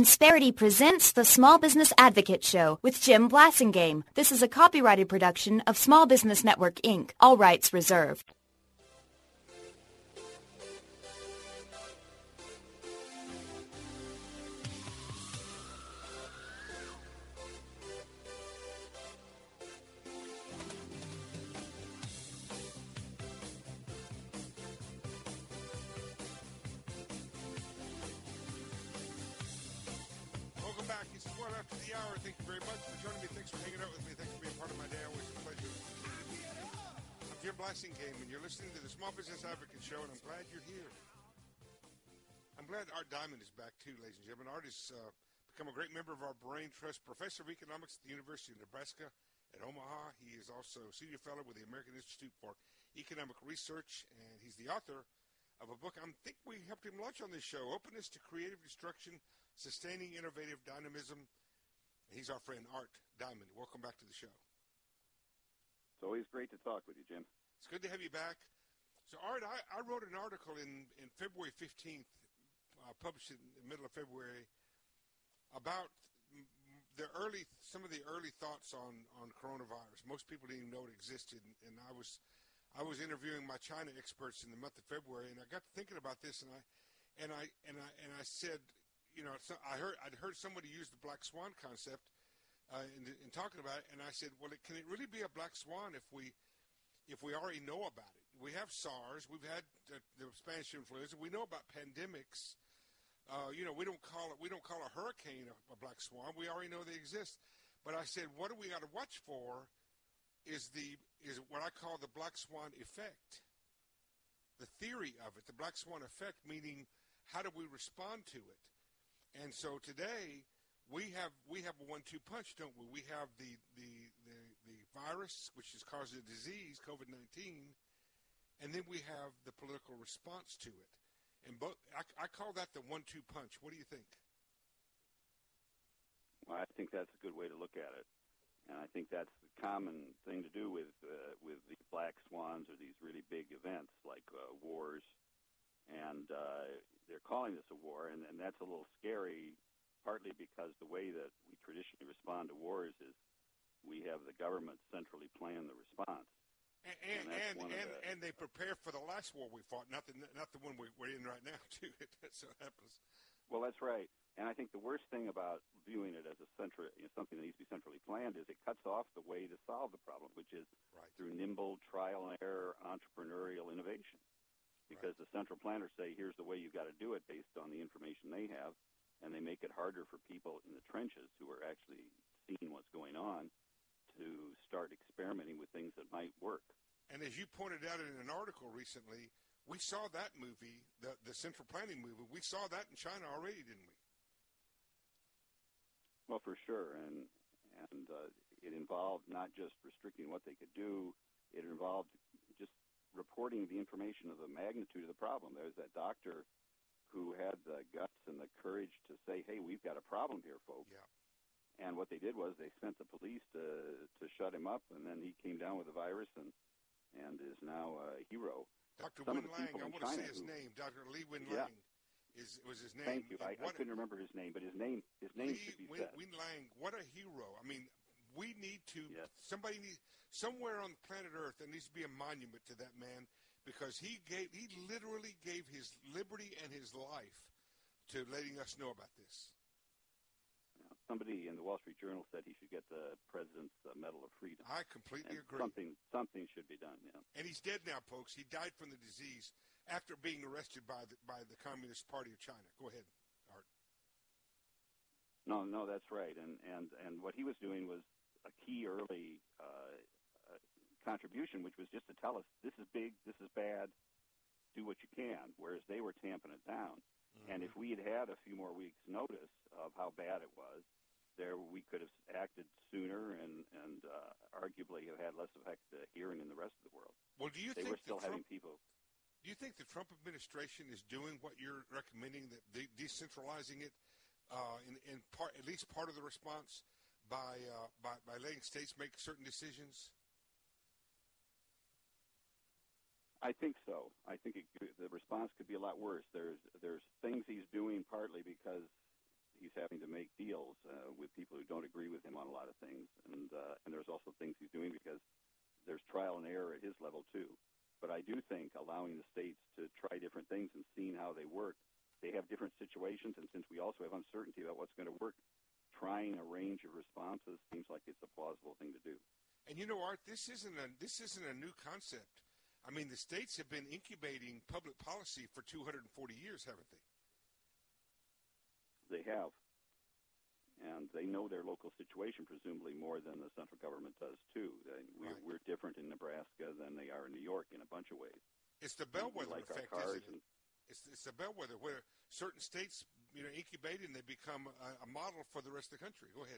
Insperity presents the Small Business Advocate Show with Jim Blasingame. This is a copyrighted production of Small Business Network, Inc., all rights reserved. Thank you very much for joining me. Thanks for hanging out with me. Thanks for being part of my day. Always a pleasure. I'm Jim Blasingame, and you're listening to the Small Business Advocate Show, and I'm glad you're here. I'm glad Art Diamond is back, too, ladies and gentlemen. Art has become a great member of our Brain Trust, professor of economics at the University of Nebraska at Omaha. He is also senior fellow with the American Institute for Economic Research, and he's the author of a book. I think we helped him launch on this show, Openness to Creative Destruction, Sustaining Innovative Dynamism. He's our friend, Art Diamond. Welcome back to the show. It's always great to talk with you, Jim. It's good to have you back. So, Art, I wrote an article in February 15th, published in the middle of February, about some of the early thoughts on coronavirus. Most people didn't even know it existed, and I was interviewing my China experts in the month of February, and I got to thinking about this, and I said, you know, I'd heard somebody use the black swan concept in talking about it, and I said, well, can it really be a black swan if we already know about it? We have SARS, we've had the Spanish influenza, we know about pandemics. You know, we don't call a hurricane a black swan. We already know they exist. But I said, what do we got to watch for? Is what I call the black swan effect. The theory of it, the black swan effect, meaning how do we respond to it? And so today we have a 1-2 punch, don't we? We have the virus, which is causing a disease, COVID-19, and then we have the political response to it. And both, I call that the 1-2 punch. What do you think? Well, I think that's a good way to look at it, and I think that's the common thing to do with these black swans or these really big events like wars. And they're calling this a war, and that's a little scary, partly because the way that we traditionally respond to wars is we have the government centrally plan the response. And they prepare for the last war we fought, not the one we're in right now, too. That's what happens. Well, that's right. And I think the worst thing about viewing it as something that needs to be centrally planned is it cuts off the way to solve the problem, which is through nimble trial and error entrepreneurial innovation. Because the central planners say, here's the way you've got to do it based on the information they have, and they make it harder for people in the trenches who are actually seeing what's going on to start experimenting with things that might work. And as you pointed out in an article recently, we saw that movie, the central planning movie, we saw that in China already, didn't we? Well, for sure, and it involved not just restricting what they could do, it involved just reporting the information of the magnitude of the problem. There's that doctor who had the guts and the courage to say, hey, we've got a problem here, folks. Yeah. And what they did was they sent the police to shut him up, and then he came down with the virus and is now a hero. Dr. Wen Lang, I want to say his name. Dr. Li Wenliang was his name. Thank you. I couldn't remember his name, but his name should be said. Wenliang, what a hero. I mean, we need to, somewhere on planet Earth, there needs to be a monument to that man, because he literally gave his liberty and his life to letting us know about this. Somebody in the Wall Street Journal said he should get the President's Medal of Freedom. I completely agree. Something should be done, yeah. And he's dead now, folks. He died from the disease after being arrested by the Communist Party of China. Go ahead, Art. No, that's right. And what he was doing was a key early contribution, which was just to tell us, this is big, this is bad, do what you can, whereas they were tamping it down. Mm-hmm. And if we had a few more weeks' notice of how bad it was, we could have acted sooner and arguably have had less effect here and in the rest of the world. Well, do you think were still having people? Do you think the Trump administration is doing what you're recommending, that decentralizing it in part, at least part of the response, by letting states make certain decisions? I think so. I think the response could be a lot worse. There's things he's doing partly because he's having to make deals with people who don't agree with him on a lot of things, and there's also things he's doing because there's trial and error at his level too. But I do think allowing the states to try different things and seeing how they work, they have different situations, and since we also have uncertainty about what's going to work, trying a range of responses seems like it's a plausible thing to do. And you know, Art, this isn't a new concept. I mean, the states have been incubating public policy for 240 years, haven't they? They have. And they know their local situation, presumably, more than the central government does, too. We're different in Nebraska than they are in New York in a bunch of ways. It's the bellwether like effect, isn't it? It's the bellwether where certain states, incubate and they become a model for the rest of the country. Go ahead.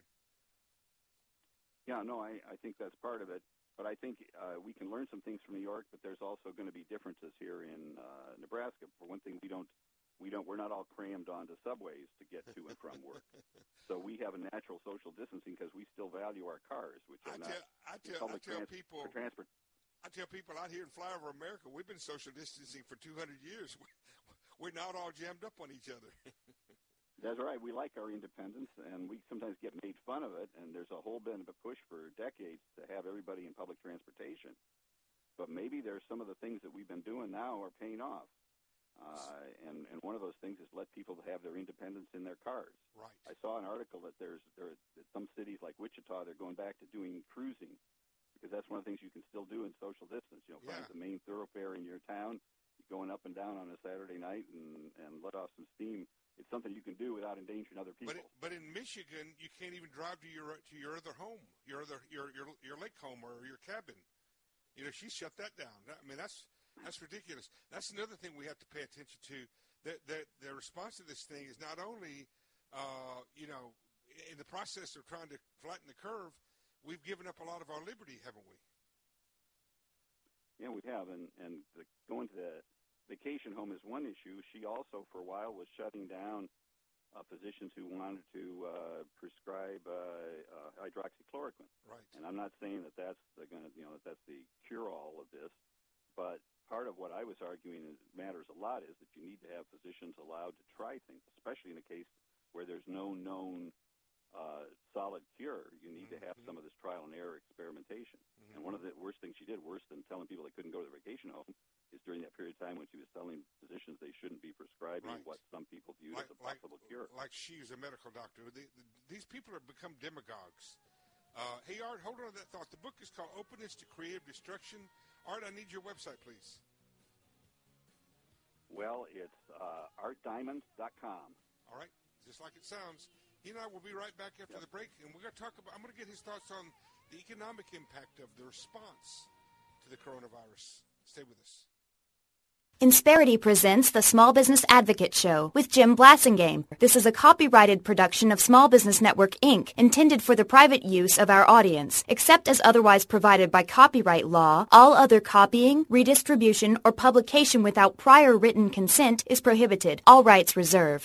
Yeah, no, I think that's part of it. But I think we can learn some things from New York, but there's also going to be differences here in Nebraska. For one thing, we're not all crammed onto subways to get to and from work. So we have a natural social distancing because we still value our cars, which are I tell people out here in Flyover America, we've been social distancing for 200 years. We're not all jammed up on each other. That's right. We like our independence, and we sometimes get made fun of it, and there's a whole bit of a push for decades to have everybody in public transportation. But maybe there's some of the things that we've been doing now are paying off. And one of those things is let people have their independence in their cars. Right. I saw an article that there are some cities like Wichita, they're going back to doing cruising because that's one of the things you can still do in social distance. Find the main thoroughfare in your town, going up and down on a Saturday night and let off some steam. It's something you can do without endangering other people. But in Michigan, you can't even drive to your other home, your lake home or your cabin. She shut that down. I mean, that's ridiculous. That's another thing we have to pay attention to. The response to this thing is not only, in the process of trying to flatten the curve, we've given up a lot of our liberty, haven't we? Yeah, we have. And going to the vacation home is one issue. She also, for a while, was shutting down physicians who wanted to prescribe hydroxychloroquine. Right. And I'm not saying that that's the cure-all of this, but part of what I was arguing matters a lot is that you need to have physicians allowed to try things, especially in a case where there's no known solid cure. You need to have some of this trial and error experimentation. And one of the worst things she did, worse than telling people they couldn't go to the vacation home, is during that period of time when she was telling physicians they shouldn't be prescribing what some people view as a possible cure. Like she's a medical doctor. These people have become demagogues. Hey, Art, hold on to that thought. The book is called Openness to Creative Destruction. Art, I need your website, please. Well, it's artdiamond.com. All right, just like it sounds. He and I will be right back after the break, and we're going to talk about. I'm going to get his thoughts on the economic impact of the response to the coronavirus. Stay with us. Insperity presents the Small Business Advocate Show with Jim Blasingame. This is a copyrighted production of Small Business Network, Inc., intended for the private use of our audience. Except as otherwise provided by copyright law, all other copying, redistribution, or publication without prior written consent is prohibited. All rights reserved.